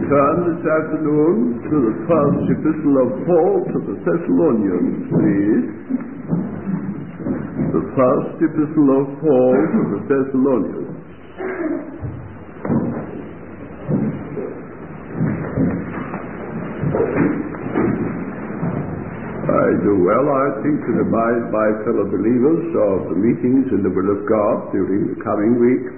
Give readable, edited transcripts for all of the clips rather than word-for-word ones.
turn this afternoon to the first epistle of Paul to the Thessalonians, please. The first epistle of Paul to the Thessalonians. I do well, I think, to remind my fellow believers of the meetings in the will of God during the coming week.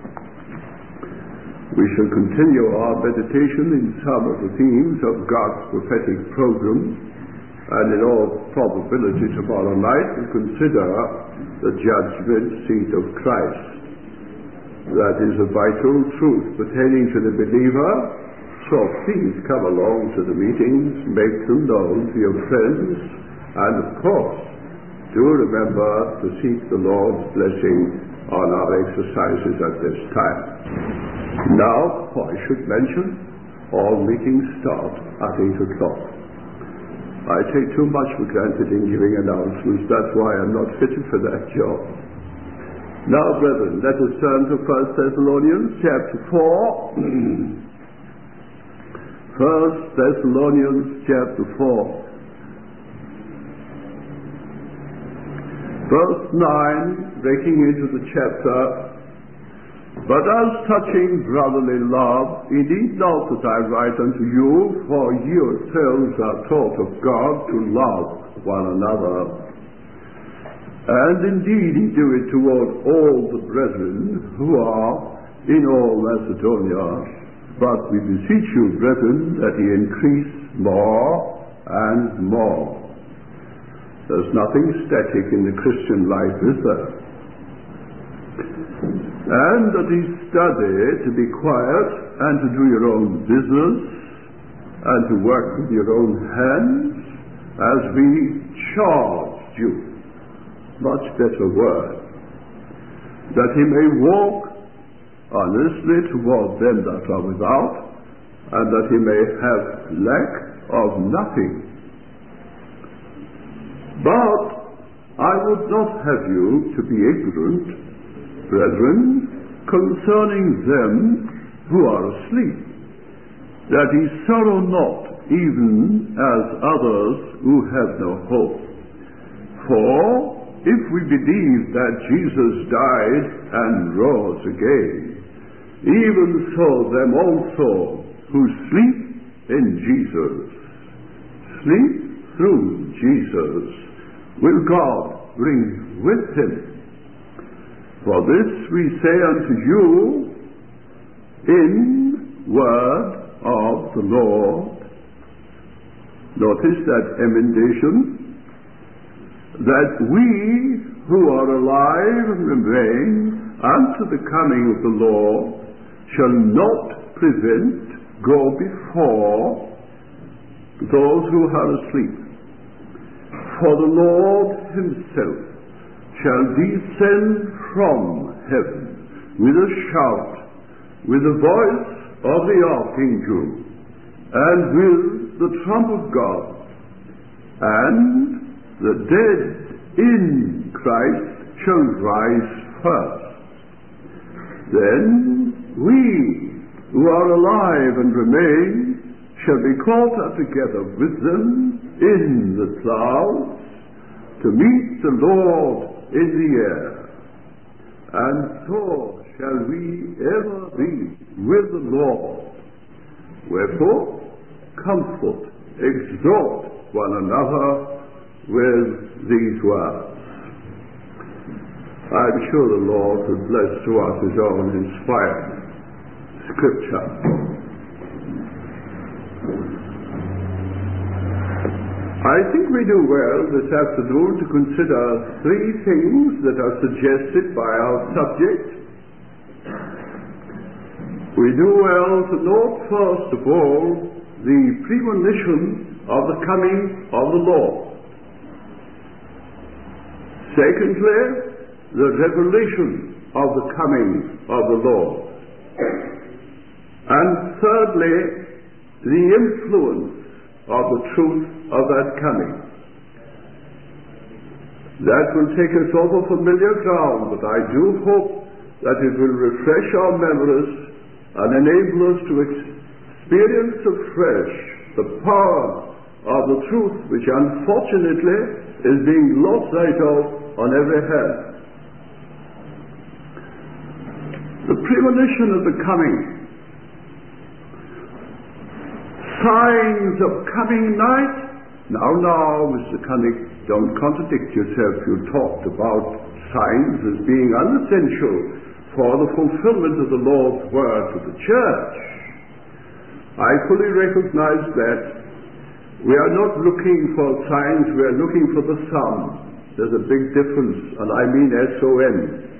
We shall continue our meditation in some of the themes of God's prophetic program, and in all probability tomorrow night we'll consider the judgment seat of Christ. That is a vital truth pertaining to the believer, so please come along to the meetings, make them known to your friends, and of course, do remember to seek the Lord's blessing on our exercises at this time. Now, I should mention, all meetings start at 8 o'clock. I take too much for granted in giving announcements. That's why I'm not fitted for that job. Now, brethren, let us turn to 1 Thessalonians chapter 4. 1 Thessalonians chapter 4. Verse 9, breaking into the chapter. But as touching brotherly love, ye need not that I write unto you, for ye yourselves are taught of God to love one another. And indeed ye do it toward all the brethren who are in all Macedonia. But we beseech you, brethren, that ye increase more and more. There's nothing static in the Christian life, is there? And that ye study to be quiet and to do your own business and to work with your own hands as we charged you. Much better word. That he may walk honestly toward them that are without, and that he may have lack of nothing. But I would not have you to be ignorant, brethren, concerning them who are asleep, that ye sorrow not, even as others who have no hope. For if we believe that Jesus died and rose again, even so them also who sleep in Jesus, sleep through Jesus, will God bring with him. For this we say unto you in word of the Lord. Notice that emendation, that we who are alive and remain unto the coming of the Lord shall not prevent, go before those who are asleep. For the Lord himself shall descend from heaven with a shout, with the voice of the archangel, and with the trump of God, and the dead in Christ shall rise first. Then we who are alive and remain shall be caught up together with them in the clouds to meet the Lord in the air. And so shall we ever be with the Lord. Wherefore, comfort, exhort one another with these words. I'm sure the Lord would bless to us his own inspired scripture. I think we do well this afternoon to consider three things that are suggested by our subject. We do well to note first of all the premonition of the coming of the Lord. Secondly, the revelation of the coming of the Lord. And thirdly, the influence of the truth of that coming. That will take us over familiar ground, but I do hope that it will refresh our memories and enable us to experience afresh the power of the truth which unfortunately is being lost sight of on every hand. The premonition of the coming, signs of coming night. Now, Mr. Cunning, don't contradict yourself. You talked about signs as being unessential for the fulfillment of the Lord's word to the church. I fully recognize that we are not looking for signs, we are looking for the sum. There's a big difference, and I mean S-O-N.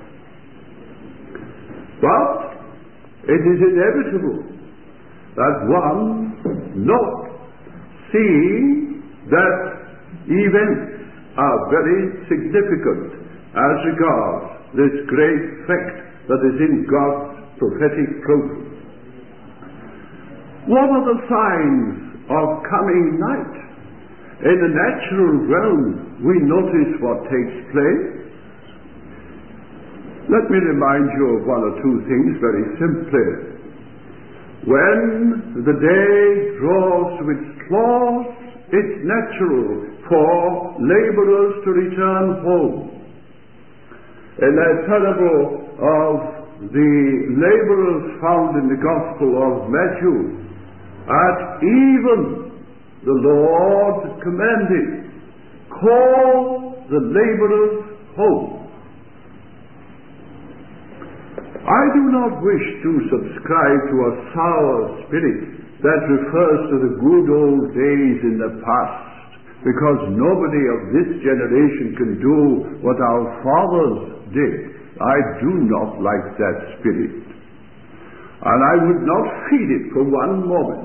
But it is inevitable that one not seeing that events are very significant as regards this great fact that is in God's prophetic program. What are the signs of coming night? In the natural realm, we notice what takes place. Let me remind you of one or two things very simply. When the day draws to its close, it's natural for laborers to return home. In that parable of the laborers found in the Gospel of Matthew, at even the Lord commanded, call the laborers home. I do not wish to subscribe to a sour spirit that refers to the good old days in the past, because nobody of this generation can do what our fathers did. I do not like that spirit, and I would not feed it for one moment.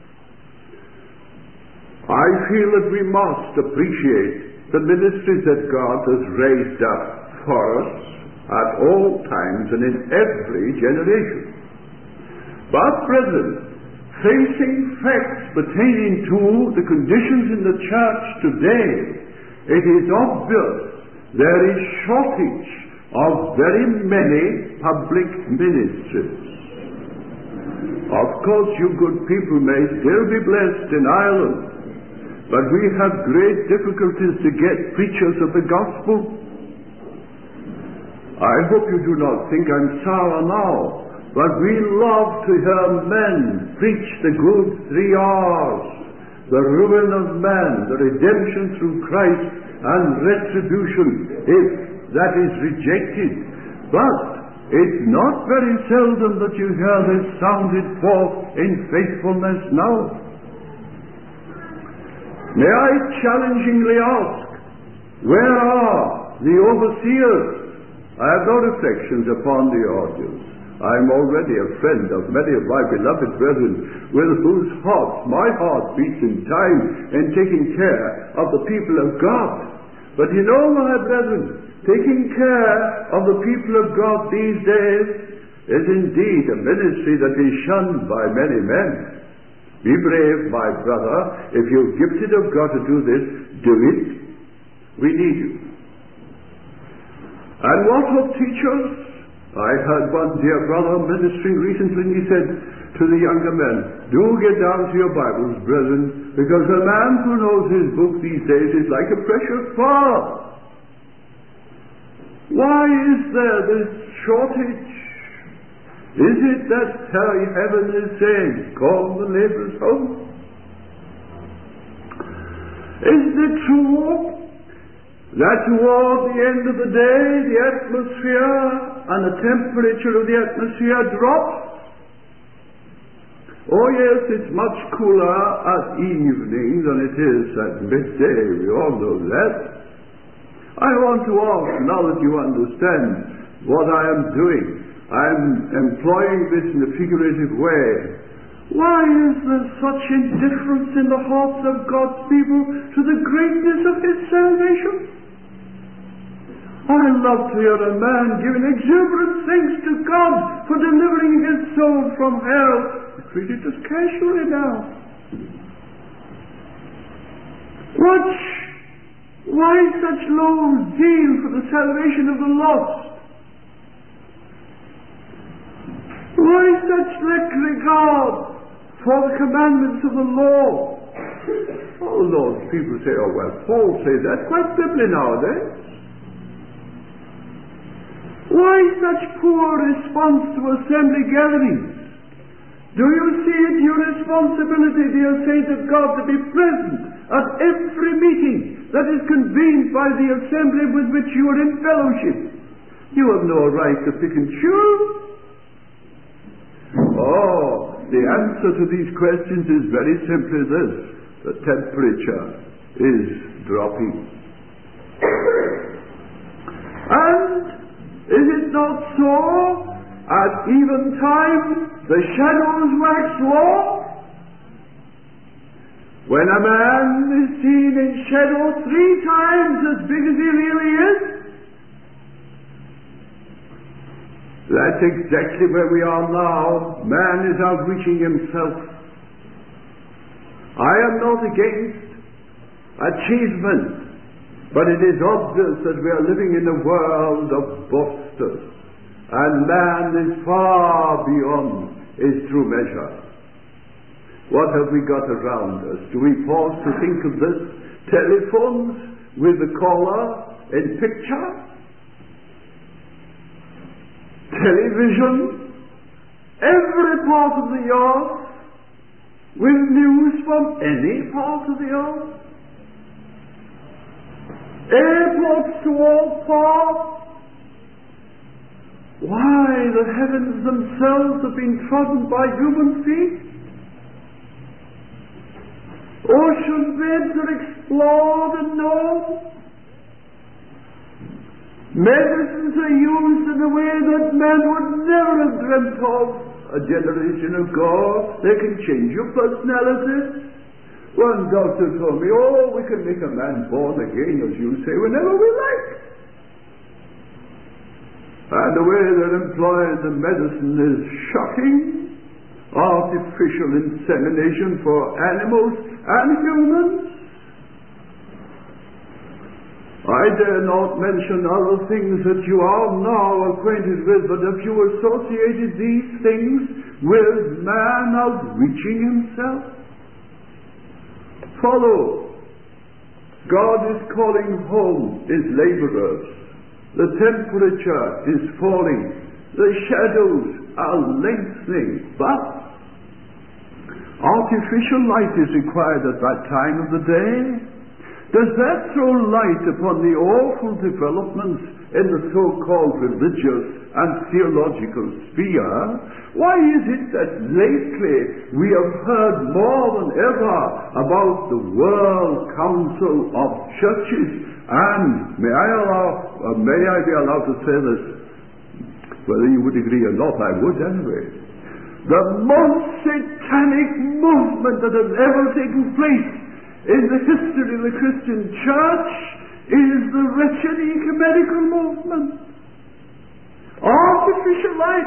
I feel that we must appreciate the ministries that God has raised up for us at all times and in every generation. But, brethren, facing facts pertaining to the conditions in the church today, it is obvious there is shortage of very many public ministries. Of course, you good people may still be blessed in Ireland, but we have great difficulties to get preachers of the gospel. I hope you do not think I'm sour now, but we love to hear men preach the good 3 R's, the ruin of man, the redemption through Christ, and retribution if that is rejected. But it's not very seldom that you hear this sounded forth in faithfulness now. May I challengingly ask, where are the overseers? I have no reflections upon the audience. I am already a friend of many of my beloved brethren, with whose hearts my heart beats in time in taking care of the people of God. But you know, my brethren, taking care of the people of God these days is indeed a ministry that is shunned by many men. Be brave, my brother. If you're gifted of God to do this, do it. We need you. And what of teachers? I heard one dear brother ministering recently, and he said to the younger men, do get down to your Bibles, brethren, because a man who knows his book these days is like a precious pearl. Why is there this shortage? Is it that heaven is saying, call the laborers home? Isn't it true that toward the end of the day, the atmosphere and the temperature of the atmosphere drops? Oh yes, it's much cooler at evening than it is at midday. We all know that. I want to ask, now that you understand what I am doing, I'm employing this in a figurative way. Why is there such indifference in the hearts of God's people to the greatness of His salvation? I love to hear a man giving exuberant thanks to God for delivering his soul from hell. We treat it as casually now. Why such low zeal for the salvation of the lost? Why such little regard for the commandments of the law. Oh, Lord, people say, oh, well, Paul says that quite simply nowadays. Why such poor response to assembly gatherings? Do you see it your responsibility, dear saint of God, to be present at every meeting that is convened by the assembly with which you are in fellowship? You have no right to pick and choose. Oh, the answer to these questions is very simply this: the temperature is dropping. And is it not so? At eventide the shadows wax long. When a man is seen in shadow 3 times as big as he really is, that's exactly where we are now. Man is outreaching himself. I am not against achievement, but it is obvious that we are living in a world of boasters, and man is far beyond his true measure. What have we got around us? Do we pause to think of this? Telephones with the caller in picture? Television? Every part of the earth with news from any part of the earth? Airports to all parts? Why, the heavens themselves have been trodden by human feet. Ocean beds are explored and known. Medicines are used in a way that man would never have dreamt of a generation ago. They can change your personality. One doctor told me, oh, we can make a man born again, as you say, whenever we like. And the way they're employing the medicine is shocking. Artificial insemination for animals and humans. I dare not mention other things that you are now acquainted with, but if you associated these things with man outreaching himself, follow. God is calling home his laborers. The temperature is falling. The shadows are lengthening. But artificial light is required at that time of the day. Does that throw light upon the awful developments in the so-called religious and theological sphere? Why is it that lately we have heard more than ever about the World Council of Churches? And may I be allowed to say this? Whether you would agree or not, I would anyway. The most satanic movement that has ever taken place in the history of the Christian church is the wretched ecumenical movement. Artificial light.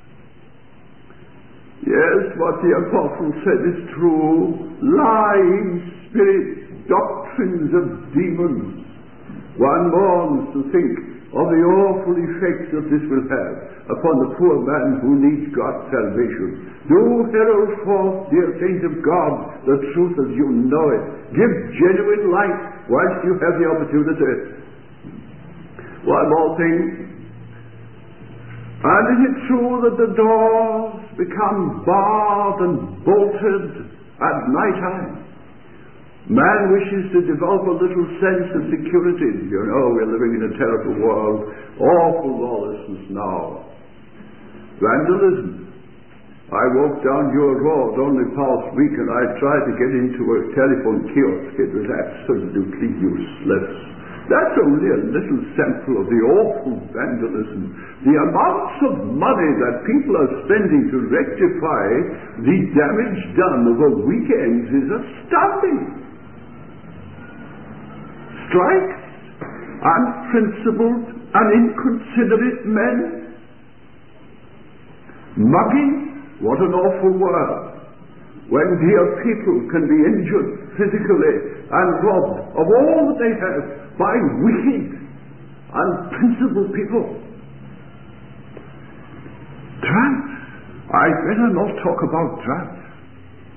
Yes, what the apostle said is true. Lying spirits, doctrines of demons. One mourns to think of the awful effects that this will have upon the poor man who needs God's salvation. Do herald forth, dear saints of God, the truth as you know it. Give genuine light whilst you have the opportunity. One more thing. And is it true that the doors become barred and bolted at night time? Man wishes to develop a little sense of security. You know, we're living in a terrible world. Awful lawlessness now. Vandalism. I walked down your road only past week and I tried to get into a telephone kiosk. It was absolutely useless. That's only a little sample of the awful vandalism. The amounts of money that people are spending to rectify the damage done over weekends is astounding. Strikes, unprincipled and inconsiderate men. Mugging, what an awful word. When dear people can be injured physically and robbed of all that they have by wicked, unprincipled people. Tramps. I better not talk about tramps.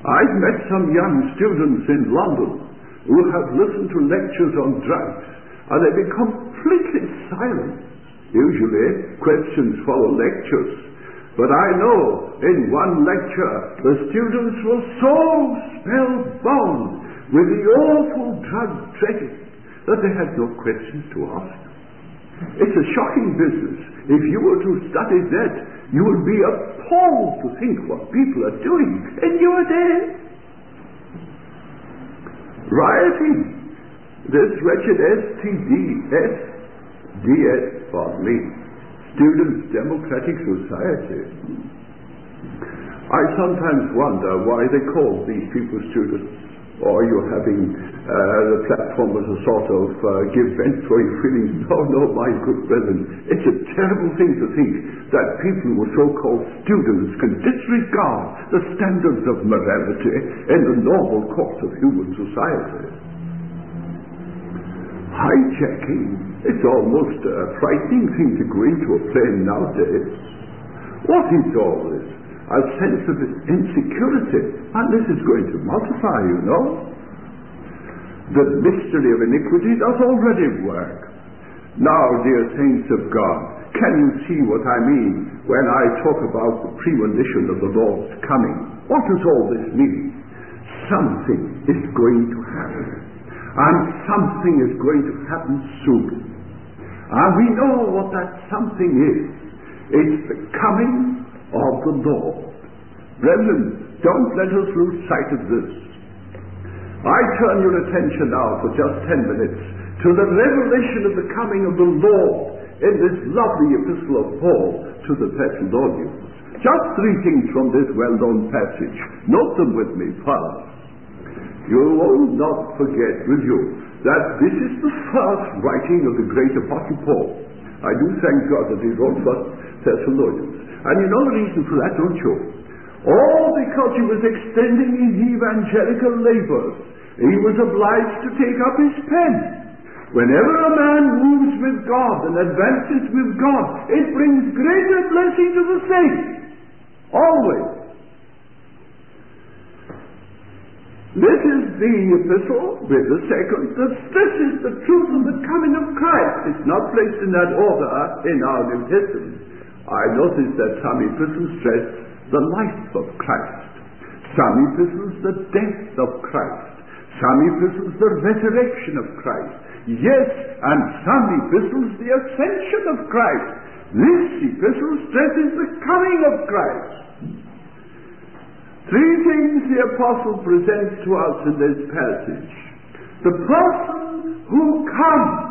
I've met some young students in London who have listened to lectures on drugs, and they become completely silent. Usually, questions follow lectures. But I know in one lecture, the students were so spellbound with the awful drug traffic that they had no questions to ask. It's a shocking business. If you were to study that, you would be appalled to think what people are doing in your day. Rioting. This wretched SDS, pardon me, Students' Democratic Society. I sometimes wonder why they call these people students. Or you're having the platform as a sort of give vent for your feelings. No, my good brethren. It's a terrible thing to think that people who are so-called students can disregard the standards of morality in the normal course of human society. Hijacking. It's almost a frightening thing to go into a plane nowadays. What is all this? A sense of insecurity, and this is going to multiply, you know. The mystery of iniquity does already work. Now, dear saints of God, can you see what I mean when I talk about the premonition of the Lord's coming? What does all this mean? Something is going to happen, and something is going to happen soon. And we know what that something is. It's the coming of the Lord. Brethren, don't let us lose sight of this. I turn your attention now for just 10 minutes to the revelation of the coming of the Lord in this lovely epistle of Paul to the Thessalonians. Just 3 things from this well-known passage. Note them with me first. You will not forget, will you, that this is the first writing of the great Apostle Paul. I do thank God that he wrote First Thessalonians. And you know the reason for that, don't you? All because he was extending his evangelical labors, he was obliged to take up his pen. Whenever a man moves with God and advances with God, it brings greater blessing to the saints. Always. This is the epistle with the second that stresses the truth of the coming of Christ. It's not placed in that order in our New Testament. I notice that some epistles stress the life of Christ, some epistles the death of Christ, some epistles the resurrection of Christ, yes, and some epistles the ascension of Christ. This epistle stresses the coming of Christ. 3 things the apostle presents to us in this passage. The person who comes.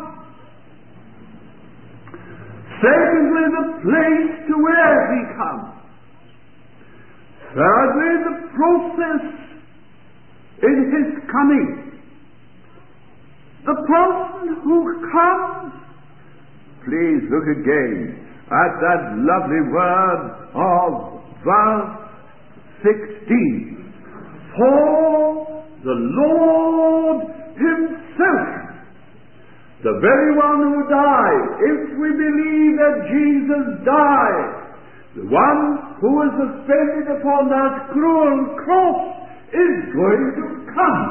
Secondly, the place to where he comes. Thirdly, the process in his coming. The person who comes. Please look again at that lovely word of verse 16. For the Lord himself, the very one who died, if we believe that Jesus died, the one who was suspended upon that cruel cross, is going to come.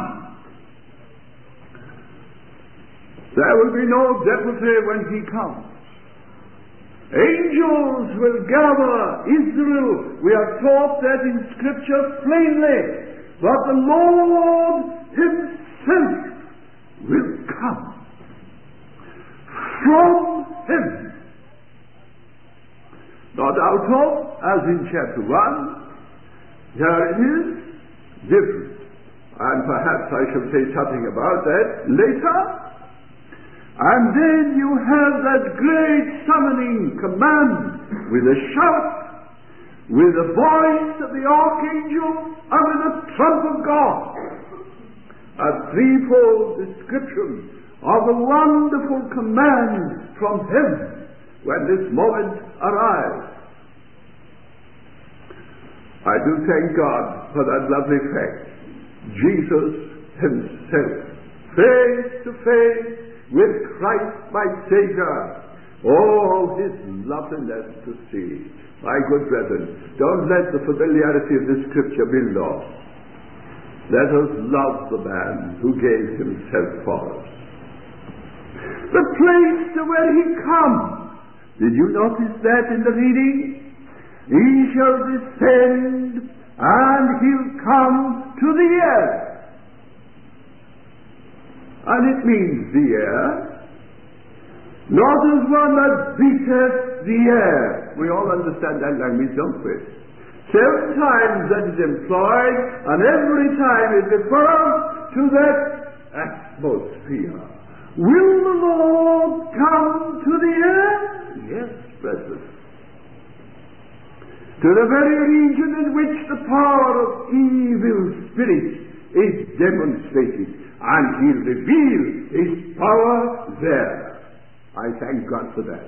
There will be no deputy when he comes. Angels will gather Israel. We are taught that in Scripture plainly. But the Lord himself will come from heaven. Not out of, as in chapter 1. Here it is, different. And perhaps I shall say something about that later. And then you have that great summoning command with a shout, with the voice of the archangel, and with the trump of God. A threefold description of the wonderful command from heaven when this moment arrives. I do thank God for that lovely fact. Jesus himself, face to face with Christ my Savior. Oh, his loveliness to see. My good brethren, don't let the familiarity of this scripture be lost. Let us love the man who gave himself for us. The place to where he comes. Did you notice that in the reading? He shall descend and he'll come to the earth. And it means the air, not as one that beateth the air. We all understand that language, don't we? 7 times that is employed, and every time it refers to that atmosphere. Will the Lord come to the earth? Yes, brethren. To the very region in which the power of evil spirits is demonstrated, and he'll reveal his power there. I thank God for that.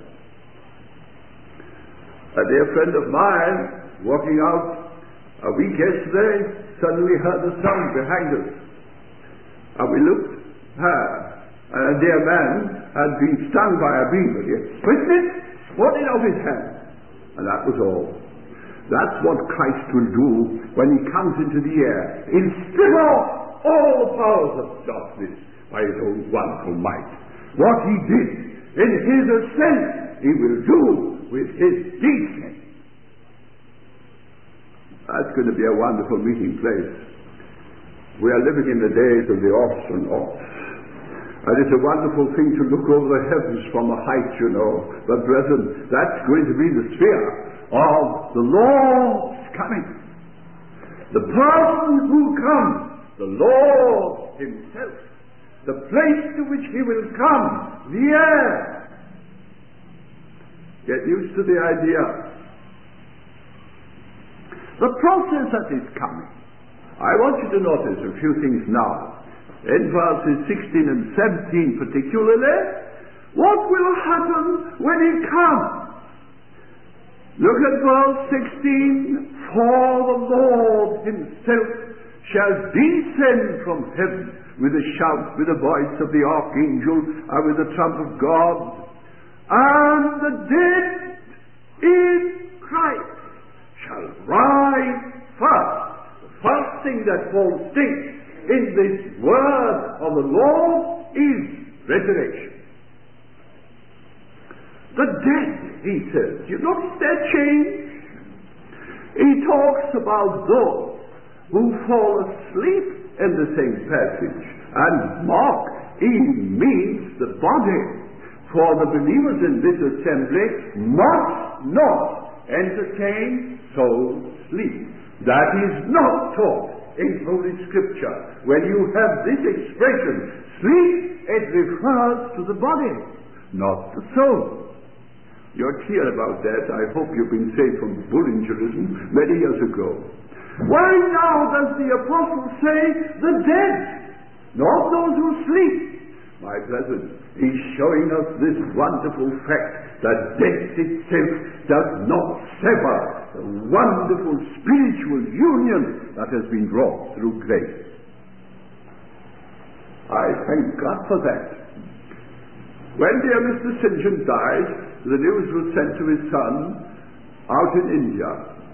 A dear friend of mine, walking out a week yesterday, suddenly heard a sound behind us. And we looked, and a dear man had been stung by a beaver. He twisted it, put it off his hand. And that was all. That's what Christ will do when he comes into the air. He'll strip off all the powers of darkness by his own wonderful might. What he did in his ascent, he will do with his descent. That's going to be a wonderful meeting place. We are living in the days of the astronauts. And it's a wonderful thing to look over the heavens from a height, you know. But brethren, that's going to be the sphere of the Lord's coming. The person who comes, the Lord himself. The place to which he will come, the air. Get used to the idea. The process that is coming. I want you to notice a few things now. In verses 16 and 17 particularly, what will happen when he comes? Look at verse 16. For the Lord himself shall descend from heaven with a shout, with the voice of the archangel, and with the trump of God. And the dead in Christ shall rise first. The first thing that Paul thinks in this word of the Lord is resurrection. The dead, he says. You notice that change? He talks about those who fall asleep in the same passage. And mark, he means the body. For the believers in this assembly must not entertain soul sleep. That is not taught in Holy Scripture. When you have this expression, sleep, it refers to the body, not the soul. You're clear about that. I hope you've been saved from Bullingerism many years ago. Why now does the apostle say the dead, not those who sleep? My brethren, he's showing us this wonderful fact that death itself does not sever the wonderful spiritual union that has been wrought through grace. I thank God for that. When dear Mr. St. John died, the news was sent to his son out in India.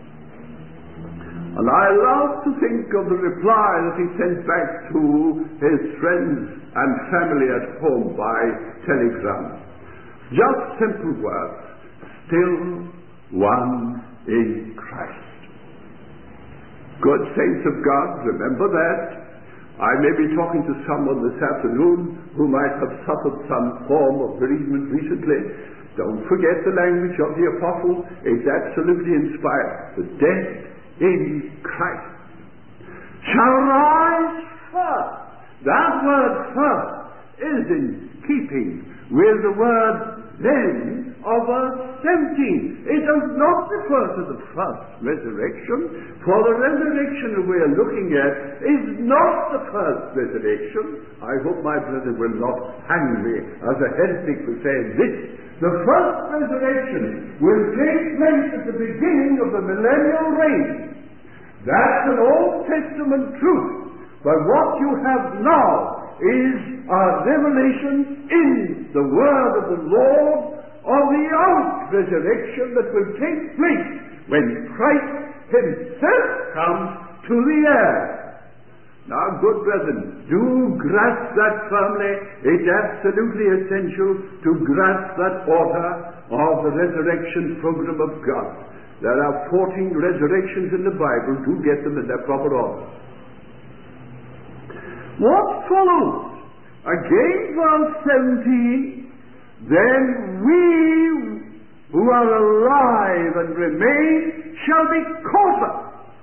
And I love to think of the reply that he sent back to his friends and family at home by telegram. Just simple words. Still one in Christ. Good saints of God, remember that. I may be talking to someone this afternoon who might have suffered some form of bereavement recently. Don't forget the language of the apostle. It's absolutely inspired. The dead in Christ shall rise first. That word first is in keeping with the word then of verse 17. It does not refer to the first resurrection, for the resurrection that we are looking at is not the first resurrection. I hope my brother will not hang me as a heretic for saying this. The first resurrection will take place at the beginning of the millennial reign. That's an Old Testament truth. But what you have now is a revelation in the word of the Lord of the out-resurrection that will take place when Christ himself comes to the earth. Now, good brethren, do grasp that firmly. It's absolutely essential to grasp that order of the resurrection program of God. There are 14 resurrections in the Bible. Do get them in their proper order. What follows? Again, verse 17, then we who are alive and remain shall be caught up.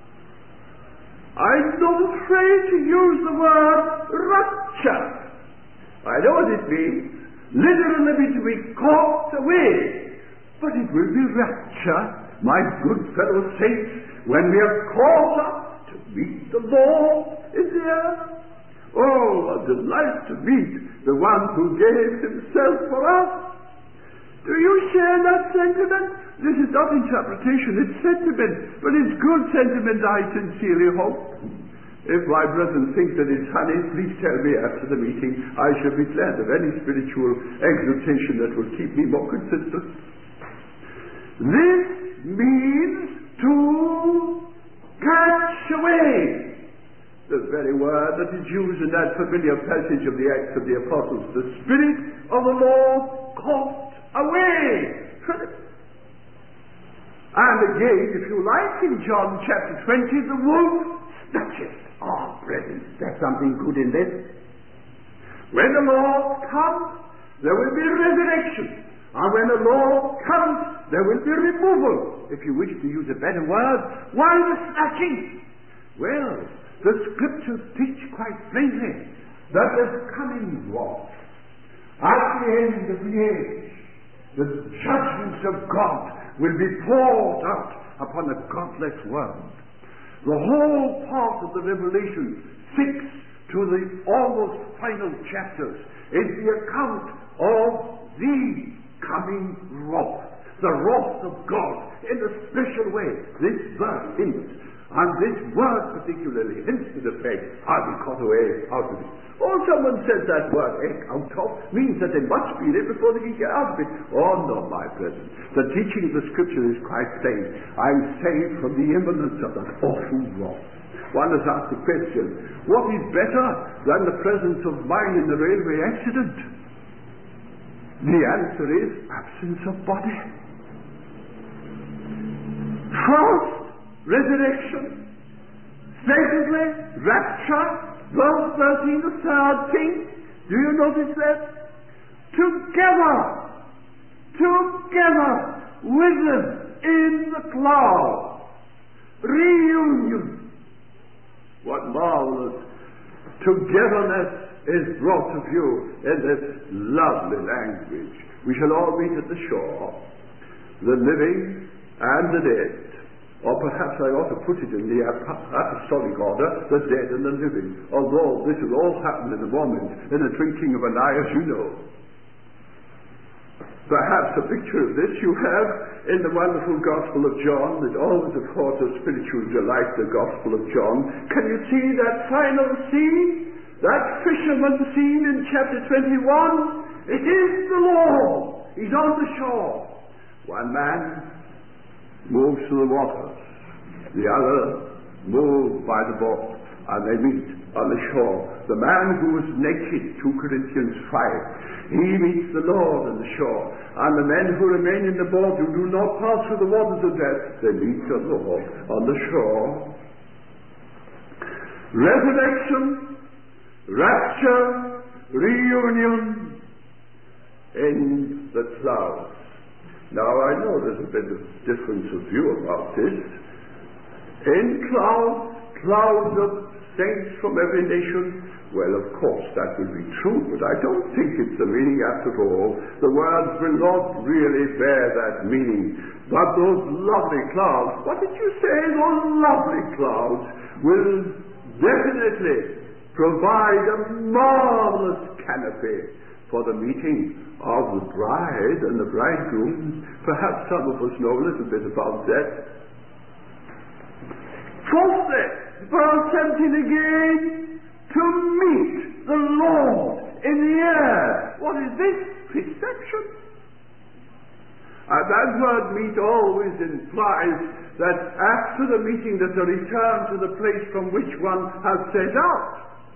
I'm not afraid to use the word rapture. I know what it means. Literally to be caught away. But it will be rapture, my good fellow saints, when we are caught up to meet the Lord in the air. Oh, a delight to meet the one who gave himself for us. Do you share that sentiment? This is not interpretation, it's sentiment, but it's good sentiment, I sincerely hope. If my brethren think that it's honey, please tell me after the meeting. I shall be glad of any spiritual exhortation that will keep me more consistent. This means to catch away. The very word that is used in that familiar passage of the Acts of the Apostles. The Spirit of the Lord caught away. And again, if you like, in John chapter 20, the wolf snatches. Oh, brethren, there's something good in this. When the Lord comes, there will be resurrection. And when the Lord comes, there will be removal. If you wish to use a better word, why the snatching? Well, the Scriptures teach quite plainly that there's coming wrath. At the end of the age, the judgments of God will be poured out upon a godless world. The whole part of the Revelation 6 to the almost final chapters is the account of the coming wrath. The wrath of God in a special way. This verse hints, and this word particularly hints to the fact, I'll be caught away out of it. Or someone says that word, out of, means that they must feel it before they can get out of it. Oh no, my brethren. The teaching of the Scripture is quite plain. I'm saved from the imminence of that awful wrath. One has asked the question, what is better than the presence of mind in the railway accident? The answer is absence of body. First, resurrection. Secondly, rapture. Verse 13, the third thing. Do you notice that? Together with them in the cloud. Reunion. What marvelous togetherness is brought to view in this lovely language. We shall all meet at the shore, the living and the dead. Or perhaps I ought to put it in the apostolic order, the dead and the living. Although this will all happen in a moment, in the twinkling of an eye, as you know. Perhaps a picture of this you have in the wonderful Gospel of John that always affords a spiritual delight, the Gospel of John. Can you see that final scene? That fisherman scene in chapter 21? It is the Lord. He's on the shore. One man moves to the waters, the other moved by the boat, and they meet on the shore. The man who was naked, 2 Corinthians 5, he meets the Lord on the shore, and the men who remain in the boat, who do not pass through the waters of death, they meet the Lord on the shore. Resurrection, rapture, reunion in the clouds. Now, I know there's a bit of difference of view about this. In clouds of saints from every nation, well, of course, that will be true, but I don't think it's the meaning after all. The words will not really bear that meaning. But those lovely clouds, what did you say? Those lovely clouds will definitely provide a marvelous canopy for the meeting of the bride and the bridegroom. Perhaps some of us know a little bit about that. Fourthly, verse 17 again, to meet the Lord in the air. What is this? Reception. And that word meet always implies that after the meeting there's a return to the place from which one has set out.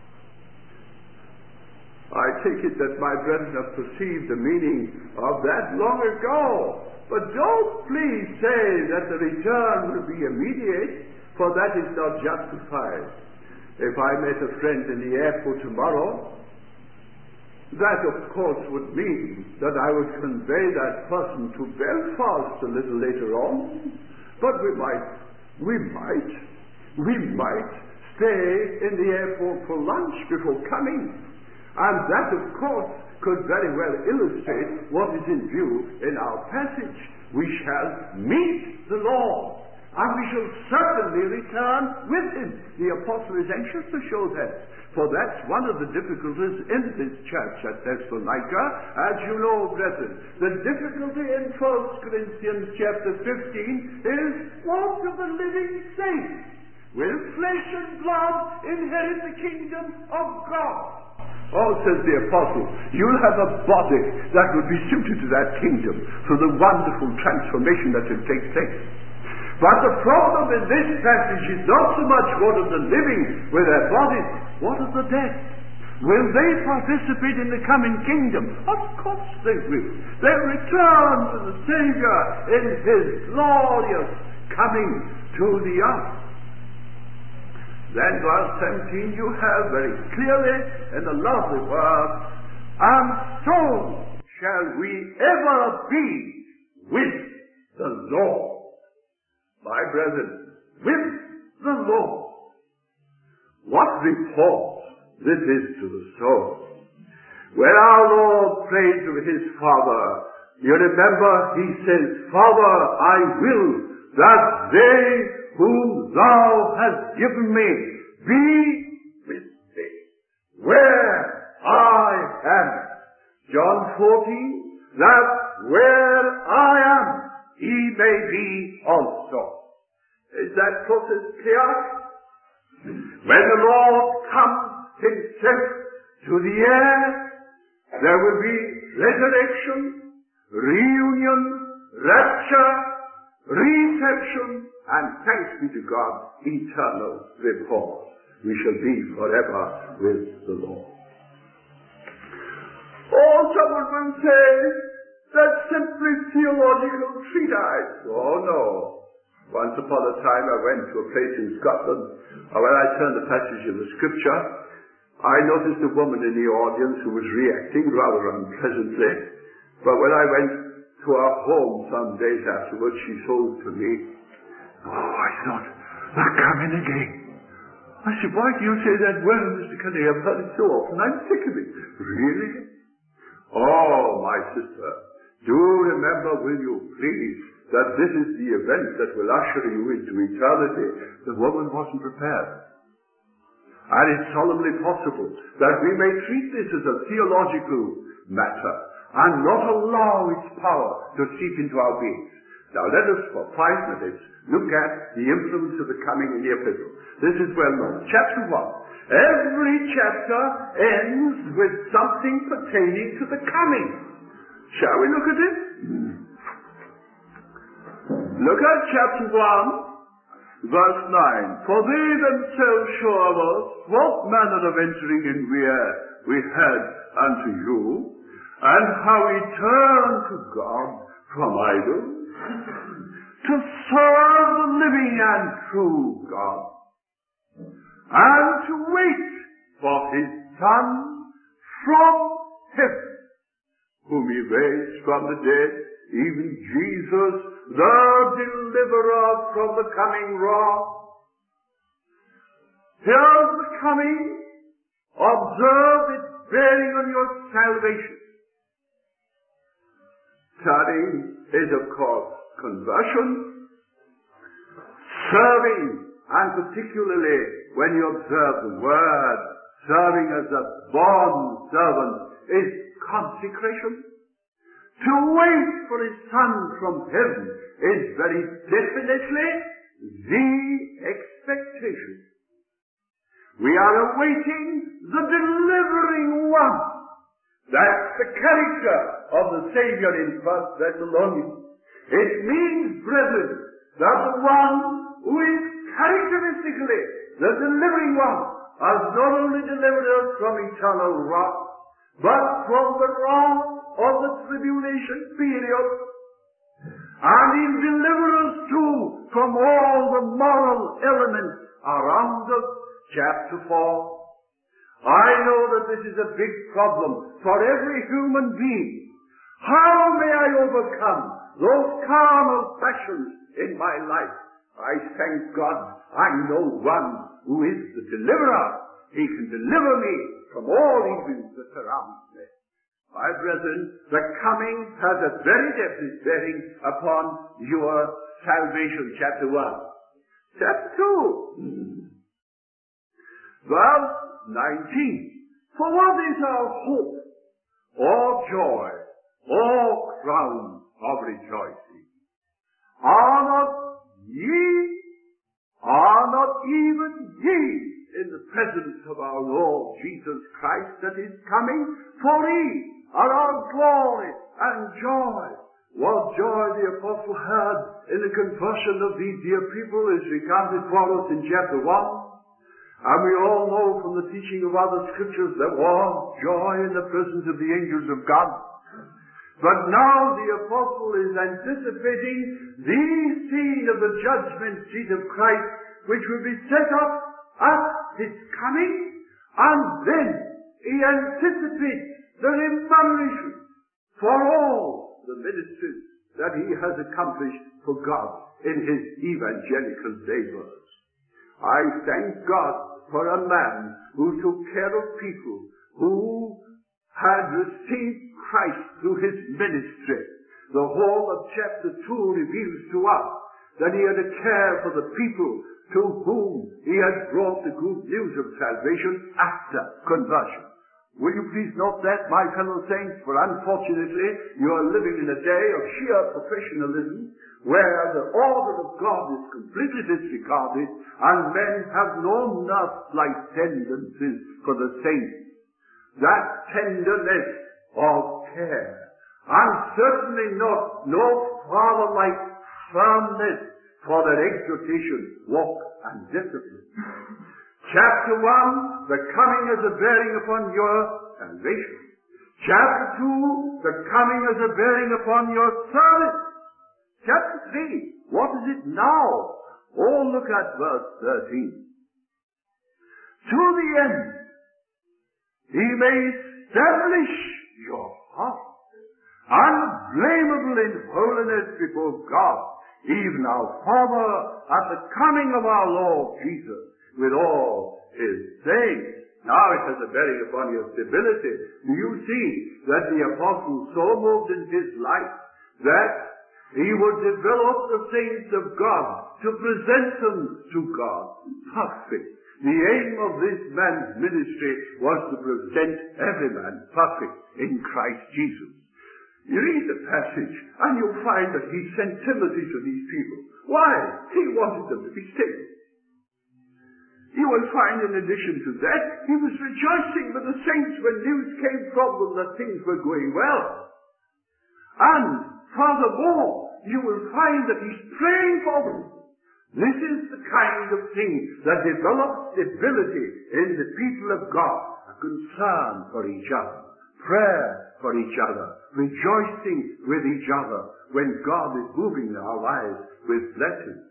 I take it that my brethren have perceived the meaning of that long ago. But don't please say that the return will be immediate, for that is not justified. If I met a friend in the airport tomorrow, that of course would mean that I would convey that person to Belfast a little later on. But we might stay in the airport for lunch before coming. And that of course could very well illustrate what is in view in our passage. We shall meet the Lord, and we shall certainly return with him. The apostle is anxious to show that, for that's one of the difficulties in this church at Thessalonica. As you know, brethren, the difficulty in 1 Corinthians chapter 15 is what of the living saints? Will flesh and blood inherit the kingdom of God? Oh, says the apostle, you'll have a body that will be suited to that kingdom through the wonderful transformation that will take place. But the problem in this passage is not so much what of the living with their bodies, what of the dead? Will they participate in the coming kingdom? Of course they will. They'll return to the Savior in his glorious coming to the earth. Then verse 17 you have very clearly in the lovely words, and so shall we ever be with the Lord. My brethren, with the Lord. What report this is to the soul. When our Lord prayed to his Father, you remember he says, Father, I will that they whom thou hast given me be with me where I am. John 14, that where I am, he may be also. Is that process clear? When the Lord comes himself to the air, there will be resurrection, reunion, rapture, reception, and thanks be to God, eternal report. We shall be forever with the Lord. Oh, someone will say, that's simply theological treatise. Oh no. Once upon a time I went to a place in Scotland, and when I turned the passage of the scripture, I noticed a woman in the audience who was reacting rather unpleasantly. But when I went to her home some days afterwards, she told to me, oh, I thought, they're coming again. I said, why do you say that? Well, Mr. Cuddy, I've heard it so often, I'm sick of it. Really? Oh, my sister, do remember, will you please, that this is the event that will usher you into eternity. The woman wasn't prepared. And it's solemnly possible that we may treat this as a theological matter and not allow its power to seep into our beings. Now let us, for 5 minutes, look at the influence of the coming in the epistle. This is well known. Chapter 1. Every chapter ends with something pertaining to the coming. Shall we look at it? Look at chapter 1, verse 9. For they themselves show us what manner of entering in we had unto you, and how we turn to God from idols, to serve the living and true God, and to wait for his Son from heaven, whom he raised from the dead, even Jesus, the deliverer from the coming wrath. Here's the coming. Observe its bearing on your salvation. Turning is, of course, conversion. Serving, and particularly when you observe the word, serving as a bond servant, is consecration. To wait for his Son from heaven is very definitely the expectation. We are awaiting the delivering one. That's the character of the Savior in 1 Thessalonians. It means, brethren, that the one who is characteristically the delivering one has not only delivered us from eternal wrath, but from the wrath of the tribulation period. And He'll deliver us too from all the moral elements around us. Chapter 4. I know that this is a big problem for every human being. How may I overcome those carnal passions in my life? I thank God I know one who is the deliverer. He can deliver me from all evils that surround me. My brethren, the coming has a very definite bearing upon your salvation. Chapter 1. Chapter 2. Verse 19. For what is our hope, or joy, or crown of rejoicing? Are not even ye in the presence of our Lord Jesus Christ that is coming? For He are our glory and joy. What joy the apostle had in the conversion of these dear people is recounted for us in chapter 1. And we all know from the teaching of other scriptures there was joy in the presence of the angels of God. But now the apostle is anticipating the scene of the judgment seat of Christ, which will be set up at His coming, and then he anticipates the remuneration for all the ministries that he has accomplished for God in his evangelical labors. I thank God for a man who took care of people who had received Christ through his ministry. The whole of chapter 2 reveals to us that he had a care for the people to whom he had brought the good news of salvation after conversion. Will you please note that, my fellow saints, for unfortunately you are living in a day of sheer professionalism where the order of God is completely disregarded and men have no nurse-like tendencies for the saints. That tenderness of care, and certainly not no father-like firmness for their exhortation, walk, and discipline. Chapter 1, the coming as a bearing upon your salvation. Chapter 2, the coming as a bearing upon your service. Chapter 3, what is it now? Oh, look at verse 13. To the end, He may establish your heart, unblameable in holiness before God, even our Father, at the coming of our Lord Jesus, with all His saints. Now it has a bearing upon your stability. Do you see that the apostle so moved in his life that he would develop the saints of God to present them to God perfect? The aim of this man's ministry was to present every man perfect in Christ Jesus. You read the passage and you'll find that he sent Timothy to these people. Why? He wanted them to be stable. You will find in addition to that, he was rejoicing with the saints when news came from them that things were going well. And furthermore, you will find that he's praying for them. This is the kind of thing that develops stability in the people of God. A concern for each other, prayer for each other, rejoicing with each other when God is moving our lives with blessings.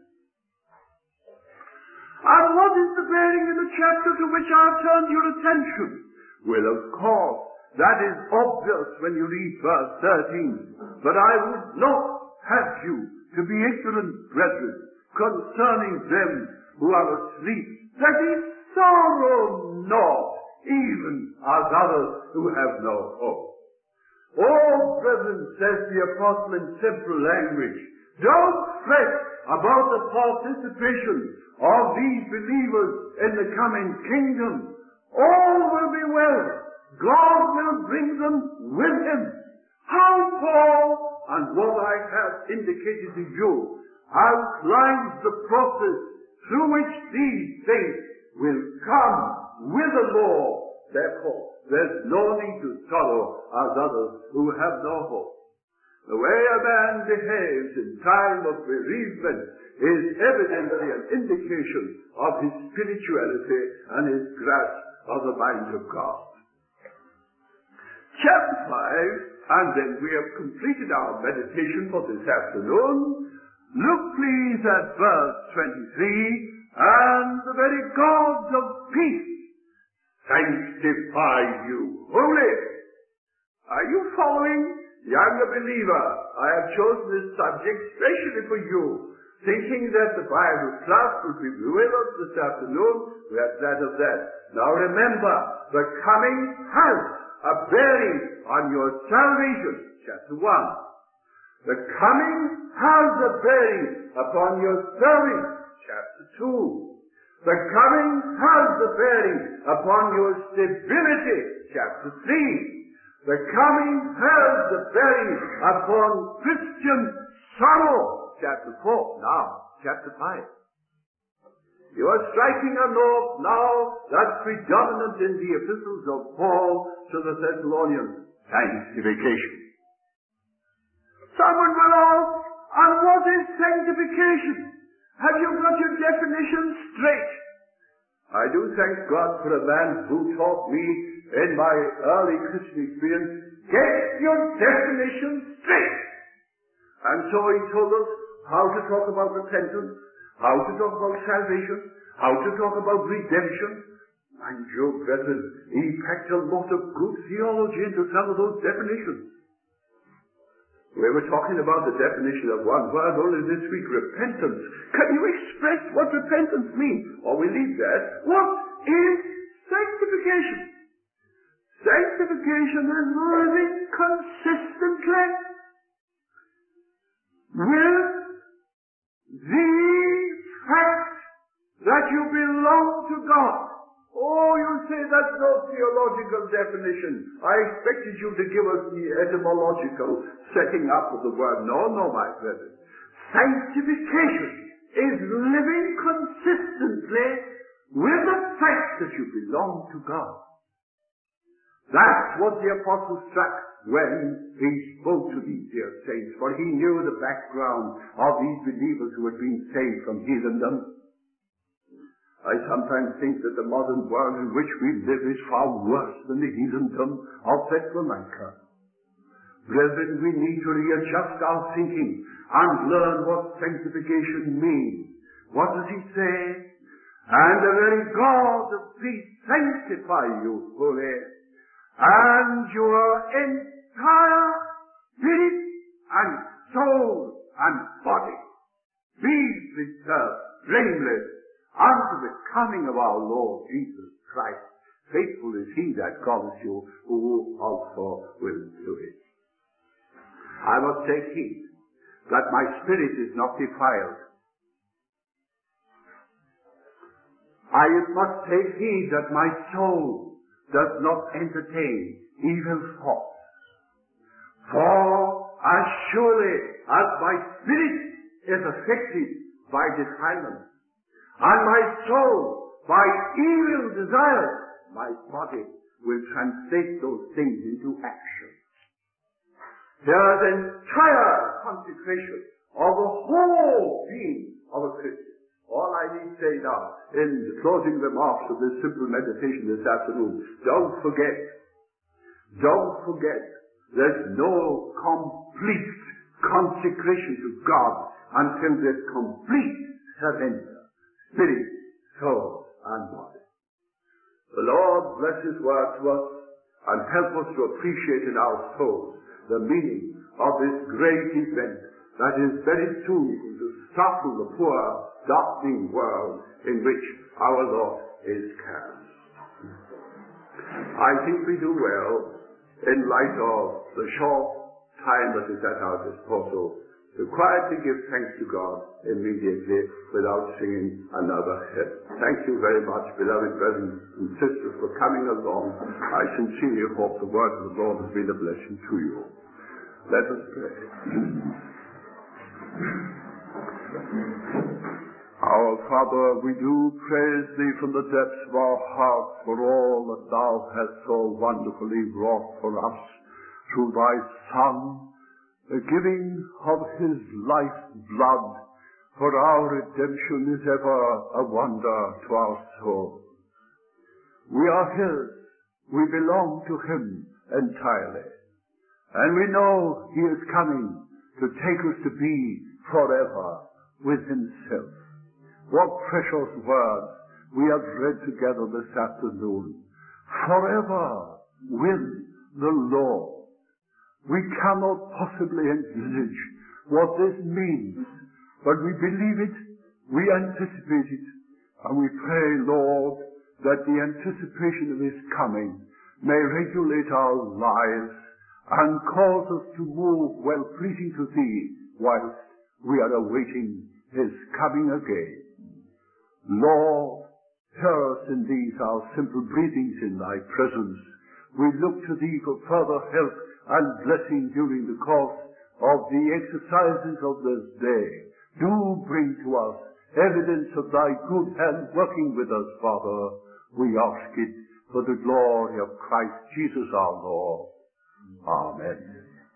And what is the bearing in the chapter to which I have turned your attention? Well, of course, that is obvious when you read verse 13. But I would not have you to be ignorant, brethren, concerning them who are asleep, that ye sorrow not, even as others who have no hope. Oh, brethren, says the apostle in simple language, don't fret about the participation of these believers in the coming kingdom. All will be well. God will bring them with Him. How Paul and what I have indicated to you outlines the process through which these saints will come with the Lord. Therefore, there's no need to sorrow as others who have no hope. The way a man behaves in time of bereavement is evidently an indication of his spirituality and his grasp of the mind of God. Chapter 5, and then we have completed our meditation for this afternoon. Look please at verse 23, and the very God of peace sanctify you wholly. Are you following? Younger believer, I have chosen this subject specially for you, thinking that the Bible class will be with us this afternoon. We are glad of that. Now remember, the coming has a bearing on your salvation. Chapter 1. The coming has a bearing upon your service. Chapter 2. The coming has a bearing upon your stability. Chapter 3. The coming has a bearing upon Christian sorrow. Chapter 4. Now, chapter 5. You are striking a note now that's predominant in the epistles of Paul to the Thessalonians. Sanctification. Someone will ask, and what is sanctification? Have you got your definition straight? I do thank God for a man who taught me in my early Christian experience, get your definition straight. And so he told us how to talk about repentance, how to talk about salvation, how to talk about redemption. Mind you, brethren, he packed a lot of good theology into some of those definitions. We were talking about the definition of one word only this week, repentance. Can you express what repentance means? Or we leave that. What is sanctification? Sanctification is living consistently with the fact that you belong to God. Oh, you say that's no theological definition. I expected you to give us the etymological setting up of the word. No, my brethren. Sanctification is living consistently with the fact that you belong to God. That's what the apostle struck when he spoke to these dear saints, for he knew the background of these believers who had been saved from heathendom. I sometimes think that the modern world in which we live is far worse than the heathendom of Thessalonica. Brethren, we need to readjust our thinking and learn what sanctification means. What does he say? And the very God of peace sanctify you fully, and your entire spirit and soul and body be preserved blameless unto the coming of our Lord Jesus Christ. Faithful is he that calls you, who also will do it. I must take heed that my spirit is not defiled. I must take heed that my soul does not entertain evil thoughts. For as surely as my spirit is affected by defilement, and my soul by evil desires, my body will translate those things into action. There is entire consecration of the whole being of a Christian. All I need say now, in the closing remarks of this simple meditation this afternoon, don't forget, there's no complete consecration to God until there's complete surrender, spirit, soul, and body. The Lord bless His word to us and help us to appreciate in our souls the meaning of this great event that is very soon going to startle the poor, darkening world in which our Lord is cast. I think we do well, in light of the short time that is at our disposal, to quietly give thanks to God immediately without singing another hymn. Thank you very much, beloved brothers and sisters, for coming along. I sincerely hope the word of the Lord has been a blessing to you. Let us pray. Our Father, we do praise Thee from the depths of our hearts for all that Thou hast so wonderfully wrought for us through Thy Son, the giving of his life's blood for our redemption is ever a wonder to our soul. We are his. We belong to him entirely. And we know he is coming to take us to be forever with himself. What precious words we have read together this afternoon. Forever with the Lord. We cannot possibly envisage what this means, but we believe it, we anticipate it, and we pray, Lord, that the anticipation of his coming may regulate our lives and cause us to move well pleasing to thee whilst we are awaiting his coming again. Lord, hear us in these our simple breathings in thy presence. We look to thee for further help and blessing during the course of the exercises of this day. Do bring to us evidence of thy good hand working with us, Father. We ask it for the glory of Christ Jesus our Lord. Amen.